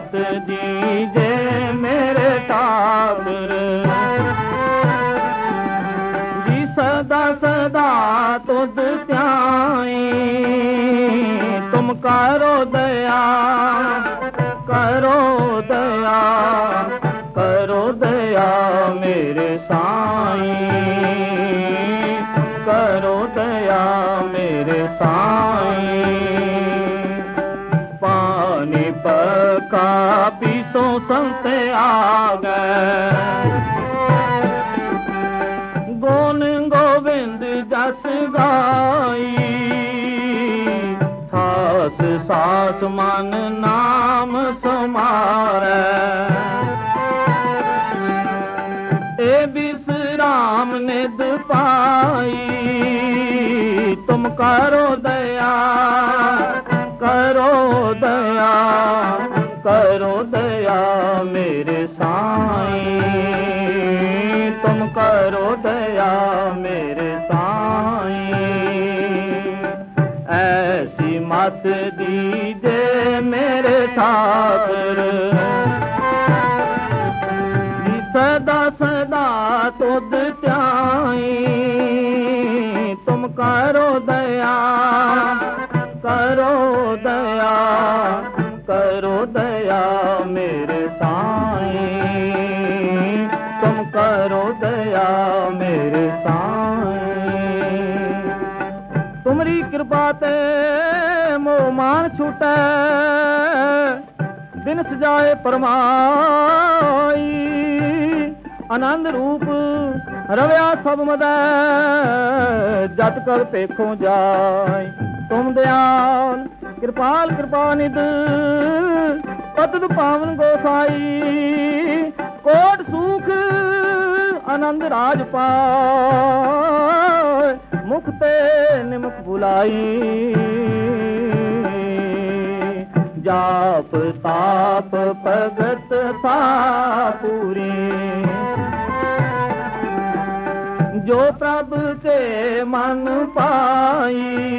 मत दीजे मेरे ठाकुर जी, सदा सदा तुझ ध्याई, तुम करो दया, करो दया, करो दया मेरे साईं, करो दया मेरे साईं। पानी पका पीसो संत आ गए, गोन गोविंद जस गाई, सास सास मन नाम समारे, ए विश्राम निध पाई, तुम करो दया, करो दया, करो दया मेरे साईं, तुम करो दया मेरे साईं। ऐसी मत दीजे मेरे ठाकुर, सदा सदा तुझ ध्याई, तुम करो दया, करो दया, करो दया मेरे साईं, तुम करो दया मेरे साईं। तुमरी कृपा ते मोह मान छूटे, दिन सजाए परमाई, आनंद रूप रव्या सब मदै, जत कर देखो जाय। तुम दयाल कृपाल कृपानिध, पतद पावन गोसाई, कोट सुख आनंद राज पाय, मुख ते निमुख बुलाई, जाप ताप भगत सा पूरी, जो प्रभु के मन पाई,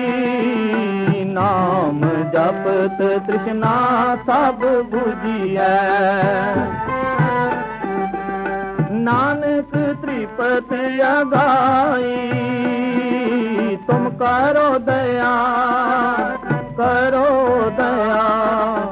नाम जपत तृष्णा सब बुझिए, नानक त्रिपत अगाई, तुम करो दया, करो दया।